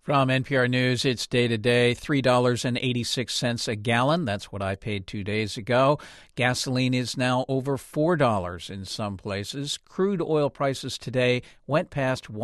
From NPR News, it's day-to-day, $3.86 a gallon. That's what I paid 2 days ago. Gasoline is now over $4 in some places. Crude oil prices today went past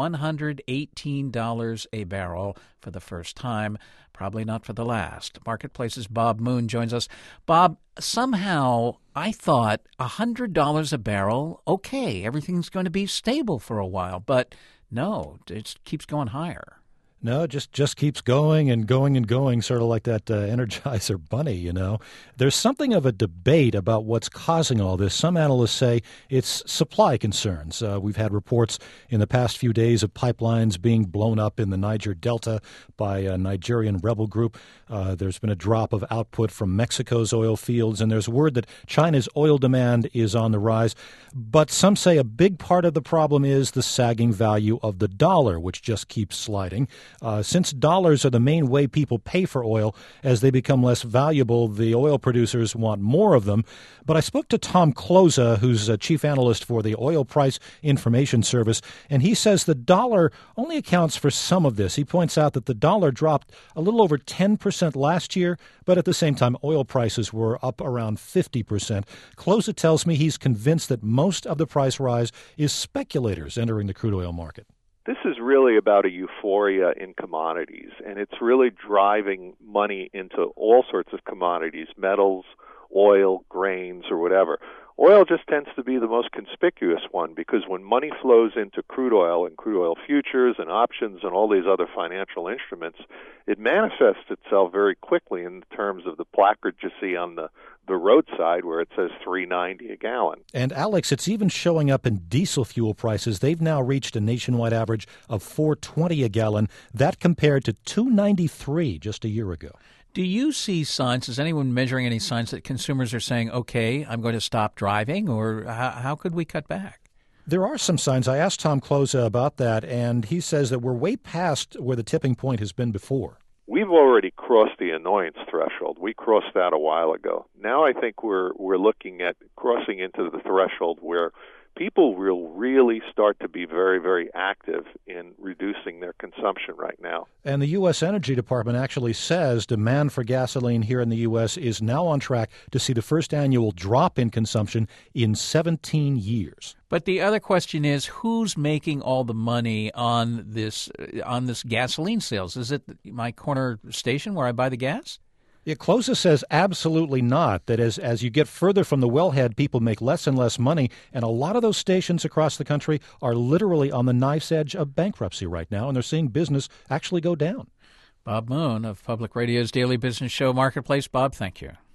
$118 a barrel for the first time, probably not for the last. Marketplace's Bob Moon joins us. Bob, somehow I thought $100 a barrel, okay, everything's going to be stable for a while, but no, it keeps going higher. No, it just keeps going and going and going, sort of like that Energizer bunny, you know. There's something of a debate about what's causing all this. Some analysts say it's supply concerns. We've had reports in the past few days of pipelines being blown up in the Niger Delta by a Nigerian rebel group. There's been a drop of output from Mexico's oil fields, and there's word that China's oil demand is on the rise. But some say a big part of the problem is the sagging value of the dollar, which just keeps sliding. Since dollars are the main way people pay for oil, as they become less valuable, the oil producers want more of them. But I spoke to Tom Kloza, who's a chief analyst for the Oil Price Information Service, and he says the dollar only accounts for some of this. He points out that the dollar dropped a little over 10% last year, but at the same time, oil prices were up around 50%. Kloza tells me he's convinced that most of the price rise is speculators entering the crude oil market. This is really about a euphoria in commodities, and it's really driving money into all sorts of commodities, metals, oil, grains, or whatever. Oil just tends to be the most conspicuous one because when money flows into crude oil and crude oil futures and options and all these other financial instruments, it manifests itself very quickly in terms of the placard you see on the roadside where it says $3.90 a gallon. And Alex, it's even showing up in diesel fuel prices. They've now reached a nationwide average of $4.20 a gallon. That compared to $2.93 just a year ago. Do you see signs, is anyone measuring any signs that consumers are saying, okay, I'm going to stop driving, or how could we cut back? There are some signs. I asked Tom Kloza about that, and he says that we're way past where the tipping point has been before. We've already crossed the annoyance threshold. We crossed that a while ago. Now I think we're looking at crossing into the threshold where people will really start to be very, very active in reducing their consumption right now. And the U.S. Energy Department actually says demand for gasoline here in the U.S. is now on track to see the first annual drop in consumption in 17 years. But the other question is, who's making all the money on this gasoline sales? Is it my corner station where I buy the gas? Yeah, Kloza says absolutely not, that as you get further from the wellhead, people make less and less money, and a lot of those stations across the country are literally on the knife's edge of bankruptcy right now, and they're seeing business actually go down. Bob Moon of Public Radio's Daily Business Show Marketplace. Bob, thank you.